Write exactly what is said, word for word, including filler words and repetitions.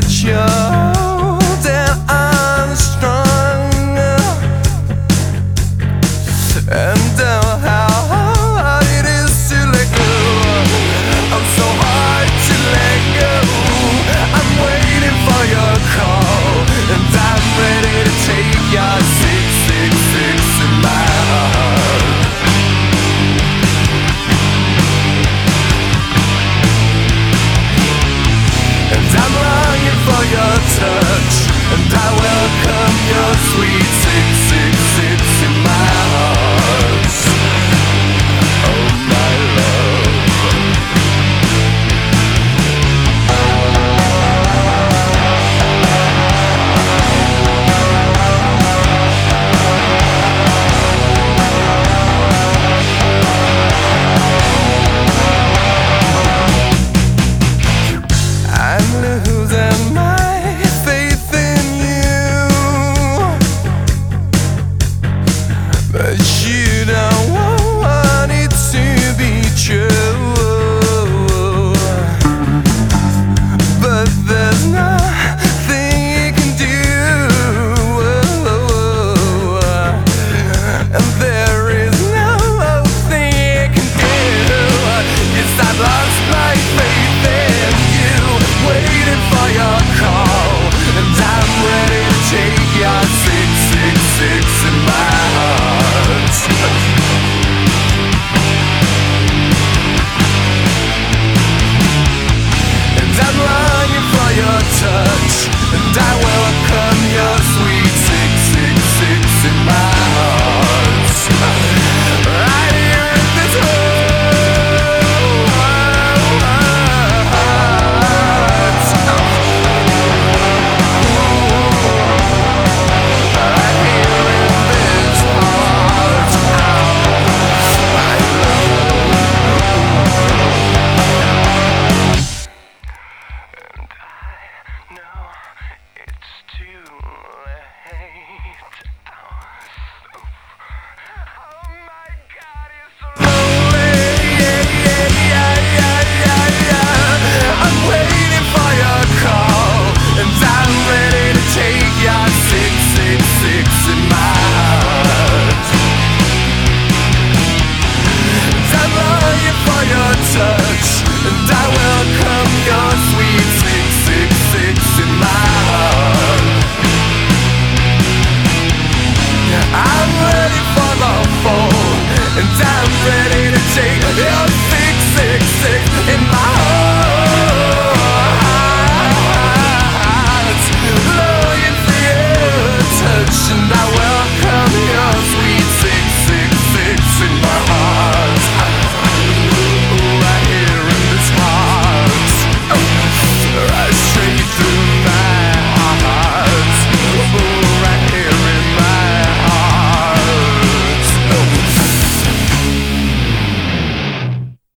that you're that I'm strong, and uh, how hard it is to let go. I'm so hard to let go. I'm waiting for your call, and I'm ready to take your six, six, six in my heart. And I'm longing for your touch, and I welcome your sweet six, six, six in my heart. Oh my love. I'm losing my faith in you, but you don't want it to be true. But there's nothing you can do, and there is no thing you can do. Yes, I've lost my faith in you, waiting for your call, and I'm ready to take your six, six, six.